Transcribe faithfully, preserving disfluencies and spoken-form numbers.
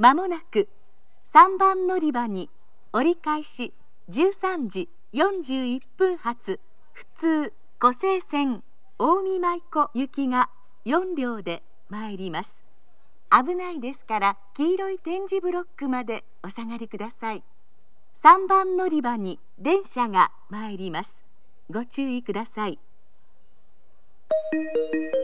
まもなくさんばん乗り場に折り返しじゅうさんじよんじゅういっぷん発普通湖西線近江舞子行きがよん両で参ります。危ないですから黄色い点字ブロックまでお下がりください。さんばん乗り場に電車が参ります。ご注意ください。